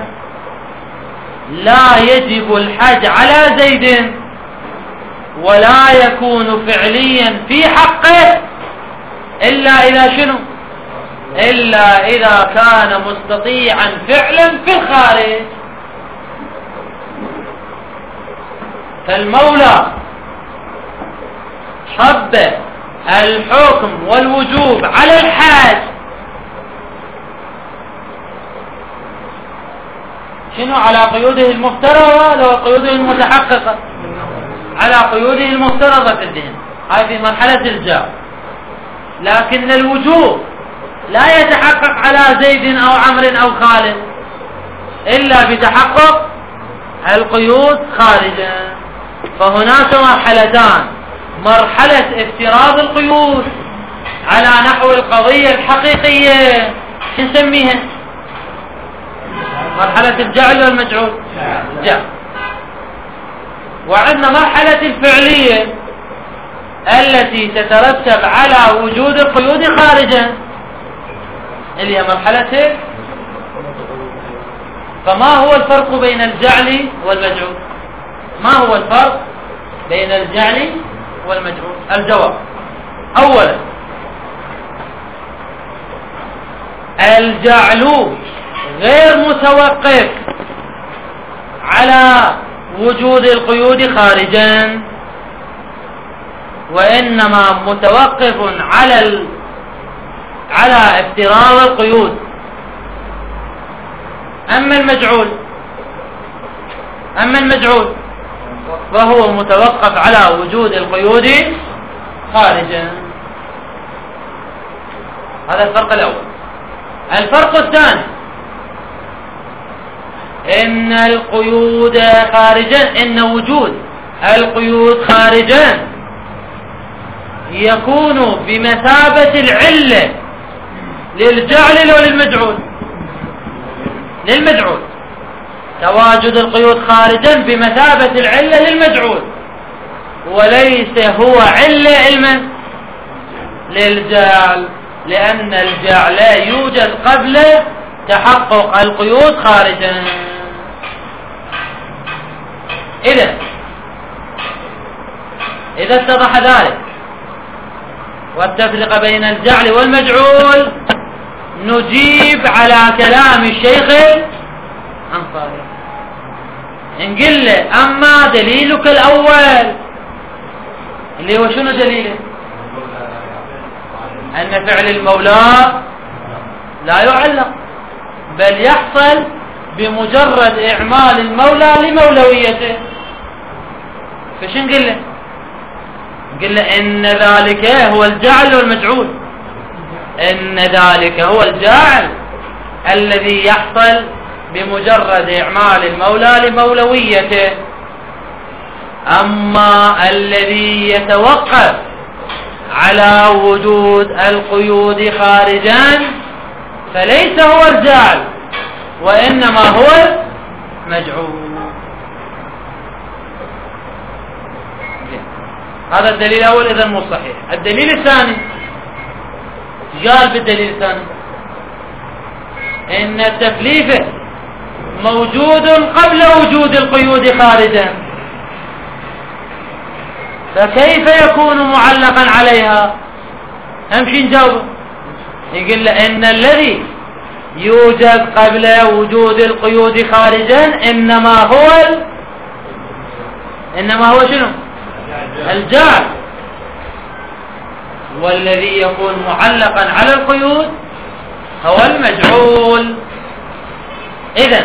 لا يجب الحج على زيد ولا يكون فعليا في حقه إلا إذا شنو؟ إلا إذا كان مستطيعا فعلا في الخارج. فالمولى حب الحكم والوجوب على الحاج شنو؟ على قيوده المفترضة وقيوده المتحققة؟ على قيوده المفترضة في الذهن، هاي في مرحلة الجار. لكن الوجوب لا يتحقق على زيد أو عمرو أو خالد إلا بتحقق القيود خارجا. فهناك مرحلتان: مرحلة افتراض القيود على نحو القضية الحقيقية، شو نسميها؟ مرحلة الجعل والمجعول، جعل. وعندنا مرحلة الفعلية التي تترتب على وجود القيود خارجا، اللي هي مرحلة. فما هو الفرق بين الجعل والمجعول؟ ما هو الفرق بين الجعل والمجعول؟ الجواب: أولا، الجعل غير متوقف على وجود القيود خارجا، وإنما متوقف على ال... على افتراض القيود. أما المجعول أما المجعول فهو متوقف على وجود القيود خارجا. هذا الفرق الأول. الفرق الثاني: إن القيود خارجا إن وجود القيود خارجا يكون بمثابة العلة للجعل وللمجعول. للمجعول تواجد القيود خارجا بمثابة العلة للمجعول، وليس هو علة علما للجعل، لأن الجعل يوجد قبل تحقق القيود خارجا. إذا إذا اتضح ذلك والتفرق بين الجعل والمجعول، نجيب على كلام الشيخ الأنصاري. نقول له: أما دليلك الأول اللي هو شنو دليله؟ أن فعل المولى لا يعلق، بل يحصل بمجرد إعمال المولى لمولويته. فشو نقول له؟ نقول له إن ذلك هو الجعل والمجعول، إن ذلك هو الجعل الذي يحصل بمجرد إعمال المولى لمولويته. أما الذي يتوقف على وجود القيود خارجا فليس هو الجعل، وإنما هو المجعول. هذا الدليل الأول إذا مو صحيح. الدليل الثاني قال بالدليل الثاني إن التكليف موجود قبل وجود القيود خارجا، فكيف يكون معلقا عليها؟ امشي نجاوب. يقول له إن الذي يوجد قبل وجود القيود خارجا إنما هو ال... إنما هو شنو؟ الجعل، والذي يكون معلقا على القيود هو المجعول. إذن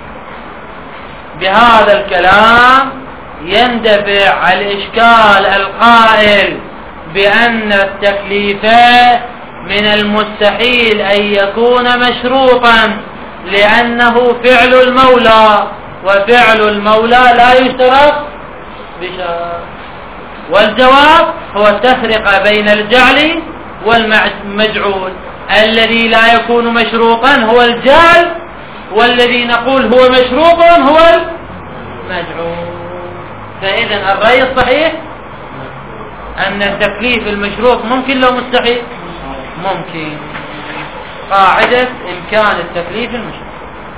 بهذا الكلام يندفع الإشكال القائل بأن التكليف من المستحيل أن يكون مشروطا لأنه فعل المولى، وفعل المولى لا يشترط بشرط. والجواب هو التفرقة بين الجعل والمجعول. الذي لا يكون مشروطا هو الجعل، والذي نقول هو مشروط هو المجعول. فإذا الرأي الصحيح أن التكليف المشروط ممكن لو مستحيل ممكن. قاعدة إمكان التكليف المشروط.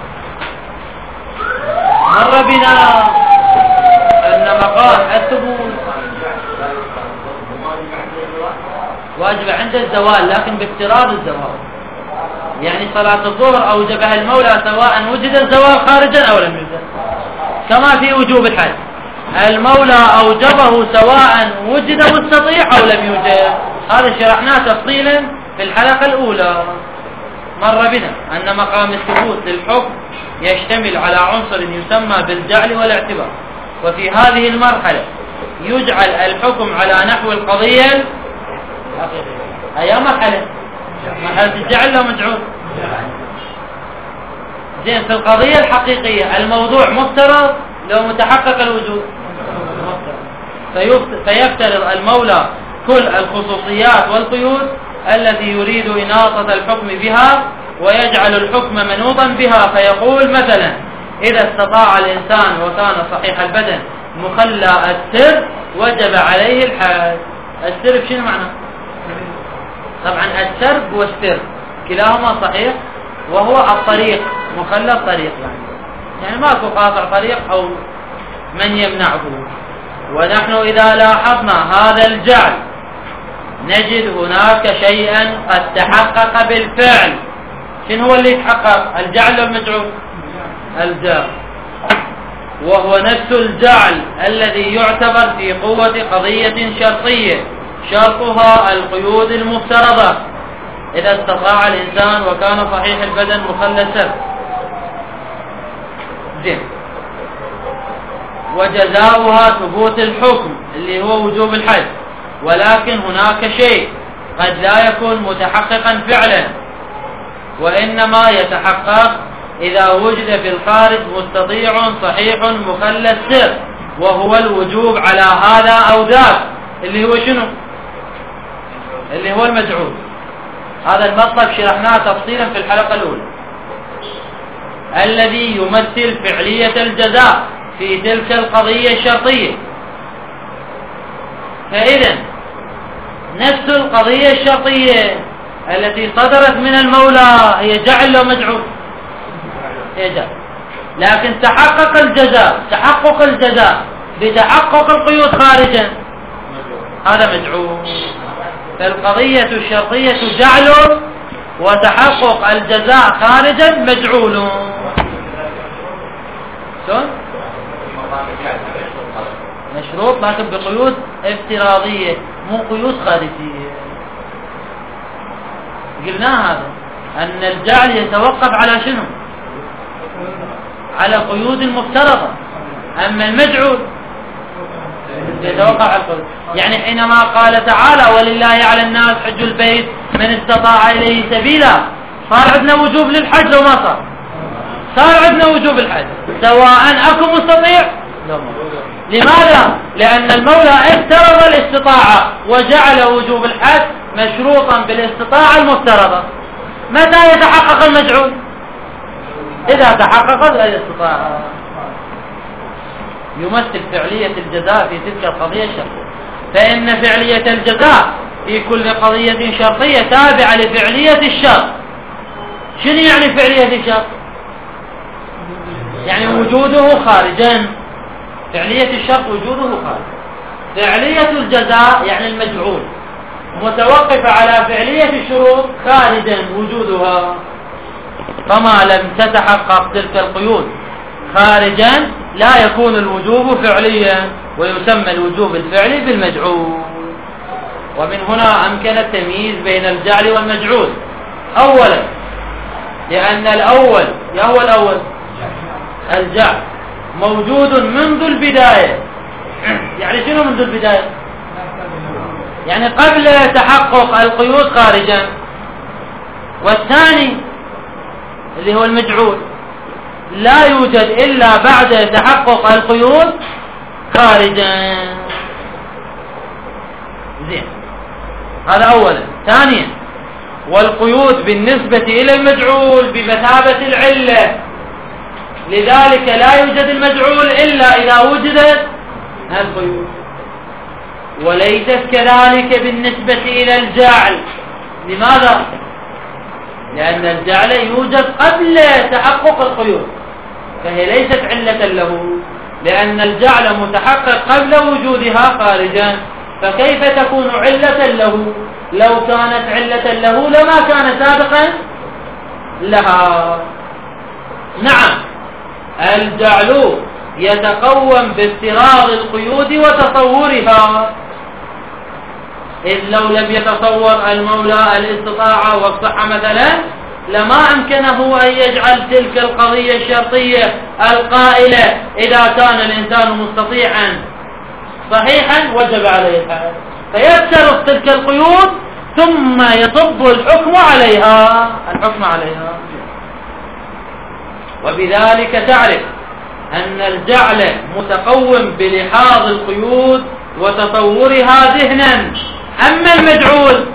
مر بنا أن مقام الثبوت واجب عند الزوال، لكن بافتراض الزوال. يعني صلاة الظهر أوجبها المولى سواء وجد الزوال خارجا أو لم يوجد، كما في وجوب الحج المولى أوجبه سواء وجد مستطيع أو لم يوجد. هذا شرحناه تفصيلا في الحلقة الأولى، مر بنا أن مقام الثبوت للحكم يشتمل على عنصر يسمى بالجعل والاعتبار، وفي هذه المرحلة يجعل الحكم على نحو القضية الحقيقية. أي مرحلة؟ مرحلة الجعل لو مجعول. زين، في القضية الحقيقية الموضوع مفترض لو متحقق الوجود مفترض، فيفترض المولى كل الخصوصيات والقيود التي يريد إناطة الحكم بها، ويجعل الحكم منوطا بها، فيقول مثلا إذا استطاع الإنسان وكان صحيح البدن مخلى السر وجب عليه الحج. السر شنو معنى؟ طبعا السرب والسر كلاهما صحيح، وهو الطريق مخلى الطريق، يعني يعني ماكو قاطع طريق أو من يمنعه. ونحن إذا لاحظنا هذا الجعل نجد هناك شيئا قد تحقق بالفعل. شنو هو اللي يتحقق؟ الجعل والمجعول؟ الجعل، وهو نفس الجعل الذي يعتبر في قوة قضية شرطية شرطها القيود المفترضة. إذا استطاع الإنسان وكان صحيح البدن مخلى السر. زين، وجزاؤها ثبوت الحكم اللي هو وجوب الحج، ولكن هناك شيء قد لا يكون متحققا فعلا، وإنما يتحقق إذا وجد في الخارج مستطيع صحيح مخلى السر، وهو الوجوب على هذا أو ذاك، اللي هو شنو؟ اللي هو المجعول. هذا المطلب شرحناه تفصيلا في الحلقة الأولى، الذي يمثل فعلية الجزاء في تلك القضية الشرطية. فإذا نفس القضية الشرطية التي صدرت من المولى هي جعل لو مجعول؟ هي جعل، لكن تحقق الجزاء تحقق الجزاء بتحقق القيود خارجا، هذا مجعول. فالقضية الشرطية جعل، وتحقق الجزاء خارجا مجعول. شلون؟ مشروط لكن بقيود افتراضية مو قيود خارجية. قلنا هذا أن الجعل يتوقف على شنو؟ على قيود المفترضة، أما المجعول يتوقف على القيود. يعني حينما قال تعالى ولله على الناس حج البيت من استطاع إليه سبيلا، صار عندنا وجوب للحج لو ما صار؟ صار عندنا وجوب الحج سواء أكو مستطيع. لماذا؟ لأن المولى افترض الاستطاعة وجعل وجوب الحج مشروطا بالاستطاعة المفترضة. متى يتحقق المجعول؟ إذا تحققت الاستطاعة. يمثل فعلية الجزاء في تلك القضية الشرطية، فإن فعلية الجزاء في كل قضية شرطية تابعة لفعلية الشرط. شنو يعني فعلية الشرط؟ يعني وجوده خارجا. فعلية الشرط وجوده خارج. فعلية الجزاء يعني المجعول متوقفة على فعلية الشروط خارجا وجودها. فما لم تتحقق تلك القيود خارجا لا يكون الوجوب فعليا، ويسمى الوجوب الفعلي بالمجعول. ومن هنا أمكن التمييز بين الجعل والمجعول. أولا لأن الأول يا هو الأول الجعل موجود منذ البداية. يعني شنو منذ البداية؟ يعني قبل تحقق القيود خارجا. والثاني اللي هو المجعول لا يوجد إلا بعد تحقق القيود خارجا. زين، هذا أولا. ثانيا والقيود بالنسبة إلى المجعول بمثابة العلة، لذلك لا يوجد المجعول إلا إذا وجدت القيود. وليست كذلك بالنسبة إلى الجعل. لماذا؟ لأن الجعل يوجد قبل تحقق القيود، فهي ليست علة له، لأن الجعل متحقق قبل وجودها خارجا. فكيف تكون علة له؟ لو كانت علة له لما كان سابقا لها. نعم، الجعل يتقوم بافتراض القيود وتصورها، إذ لو لم يتصور المولى الاستطاعة والصحة مثلا لما أمكنه أن يجعل تلك القضية الشرطية القائلة إذا كان الإنسان مستطيعا صحيحا وجب عليه الحال، فيفترض تلك القيود ثم يصب الحكم عليها الحكم عليها وبذلك تعرف أن الجعل متقوم بلحاظ القيود وتطورها ذهنا. أما المجعول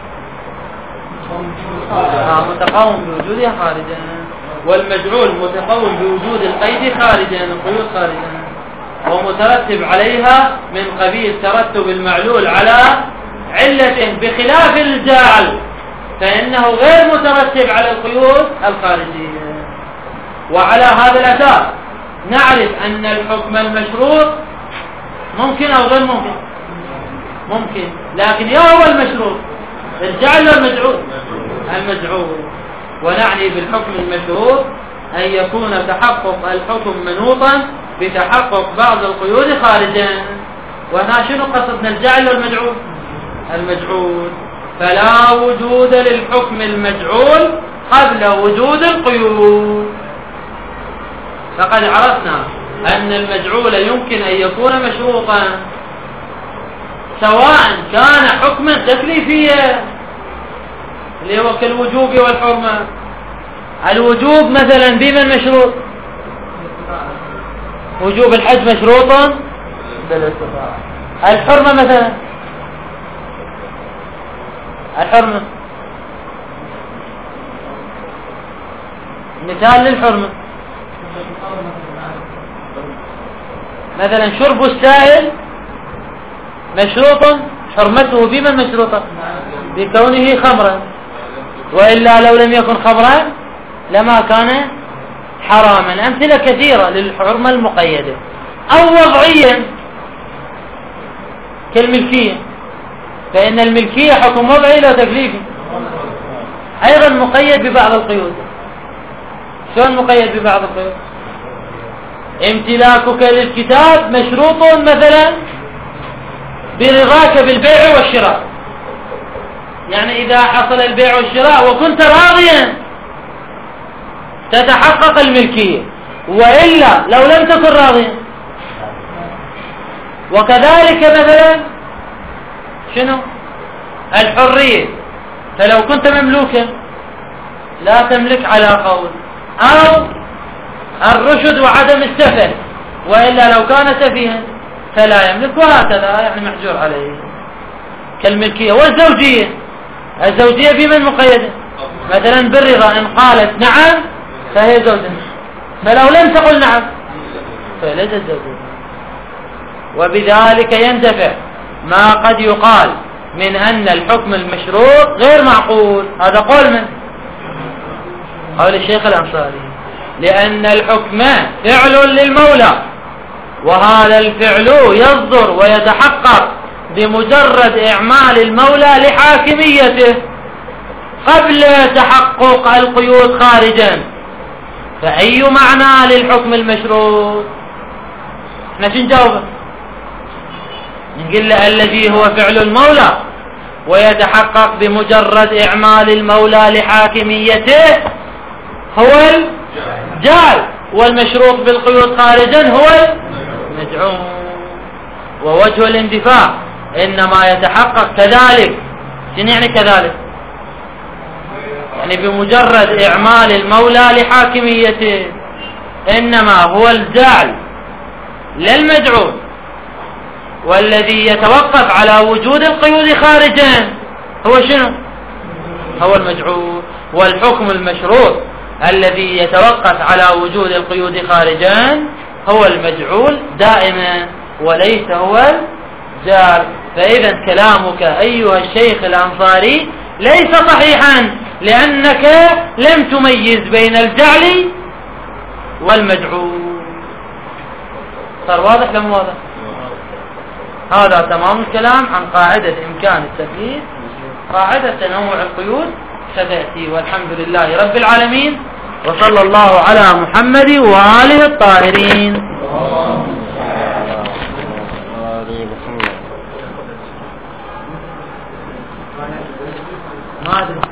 آه متقوم بوجودها خارجا، والمجعول متقوم بوجود القيد خارجا، القيود خارجا، ومترتب عليها من قبيل ترتب المعلول على علته، بخلاف الجعل فإنه غير مترتب على القيود الخارجية. وعلى هذا الأساس نعرف أن الحكم المشروط ممكن أو غير ممكن، ممكن، لكن يا هو المشروط الجعل والمجعول المجعول. ونعني بالحكم المشروط أن يكون تحقق الحكم منوطا بتحقق بعض القيود خارجا. وهنا شنو قصدنا؟ الجعل والمجعول المجعول. فلا وجود للحكم المجعول قبل وجود القيود. فقد عرفنا أن المجعول يمكن أن يكون مشروطا سواء كان حكما تكليفيا اللي هو كالوجوب والحرمة. الوجوب مثلا بمن مشروط؟ وجوب الحج مشروطا بالاستطاعة. الحرمة مثلا، الحرمة مثال للحرمة مثلا شرب السائل مشروط، حرمته بمن مشروطة؟ بكونه خمرا، وإلا لو لم يكن خمرا لما كان حراما. أمثلة كثيرة للحرمة المقيدة. أو وضعيا كالملكية، فإن الملكية حكم وضعي لا تكليفي، أيضا مقيد ببعض القيود. شلون مقيد ببعض القيود؟ امتلاكك للكتاب مشروط مثلا برضاك بالبيع والشراء، يعني إذا حصل البيع والشراء وكنت راضيا تتحقق الملكية، وإلا لو لم تكن راضيا. وكذلك مثلا شنو؟ الحرية، فلو كنت مملوكا لا تملك على قول. أو الرشد وعدم السفه، وإلا لو كان سفيها فلا يملك، وهكذا يعني محجور عليه كالملكية. والزوجية، الزوجية بمن مقيدة؟ مثلا بالرضا، إن قالت نعم فهي زوجة، فلو لم تقل نعم فليست زوجة. وبذلك يندفع ما قد يقال من أن الحكم المشروط غير معقول. هذا قول من؟ قول الشيخ الأنصاري، لأن الحكم فعل للمولى، وهذا الفعل يصدر ويتحقق بمجرد إعمال المولى لحاكميته قبل تحقق القيود خارجا. فأي معنى للحكم المشروط؟ احنا شو نجاوبه؟ نقول له الذي هو فعل المولى ويتحقق بمجرد إعمال المولى لحاكميته هو الجعل، والمشروط بالقيود خارجا هو المجعول. ووجه الاندفاع إنما يتحقق كذلك. شنو يعني كذلك؟ يعني بمجرد إعمال المولى لحاكميته، إنما هو الجعل للمجعول، والذي يتوقف على وجود القيود خارجا هو شنو؟ هو المجعول. والحكم المشروط الذي يتوقف على وجود القيود خارجا هو المجعول دائما، وليس هو الجعل. فإذا كلامك أيها الشيخ الأنصاري ليس صحيحا، لأنك لم تميز بين الجعل والمجعول. صار واضح لم واضح؟ هذا تمام الكلام عن قاعدة إمكان التكليف، قاعدة تنوع القيود ستأتي، والحمد لله رب العالمين، وصلى الله على محمد وآله الطاهرين. ما أدري